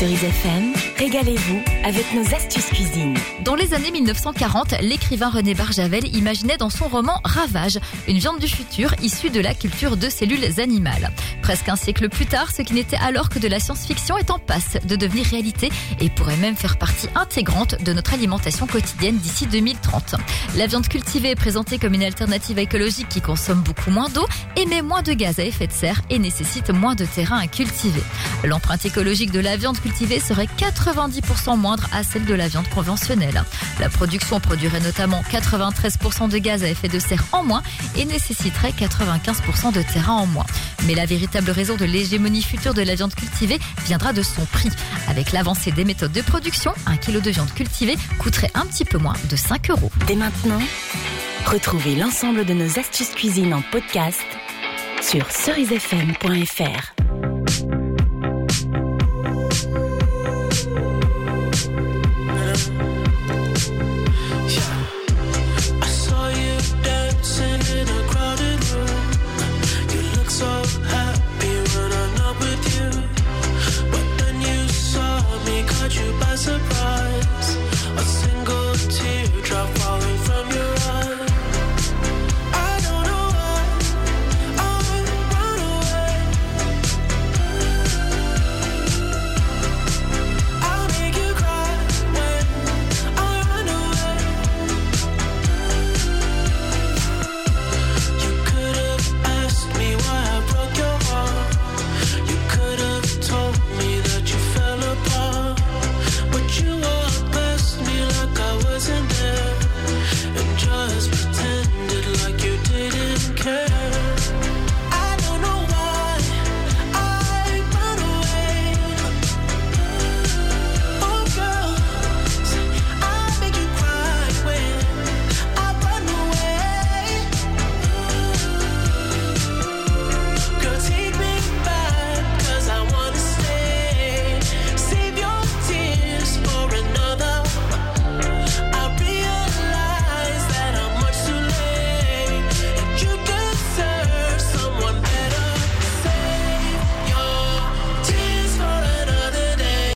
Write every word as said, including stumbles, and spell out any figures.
Cerise F M, régalez-vous avec nos astuces cuisine. Dans les années mille neuf cent quarante, l'écrivain René Barjavel imaginait dans son roman Ravage une viande du futur issue de la culture de cellules animales. Presque un siècle plus tard, ce qui n'était alors que de la science-fiction est en passe de devenir réalité et pourrait même faire partie intégrante de notre alimentation quotidienne d'ici deux mille trente. La viande cultivée est présentée comme une alternative écologique qui consomme beaucoup moins d'eau, émet moins de gaz à effet de serre et nécessite moins de terrain à cultiver. L'empreinte écologique de la viande cultivée serait quatre-vingt-dix pour cent moindre à celle de la viande conventionnelle. La production produirait notamment quatre-vingt-treize pour cent de gaz à effet de serre en moins et nécessiterait quatre-vingt-quinze pour cent de terrain en moins. Mais la véritable raison de l'hégémonie future de la viande cultivée viendra de son prix. Avec l'avancée des méthodes de production, un kilo de viande cultivée coûterait un petit peu moins de cinq euros. Dès maintenant, retrouvez l'ensemble de nos astuces cuisine en podcast sur cerise f m point f r.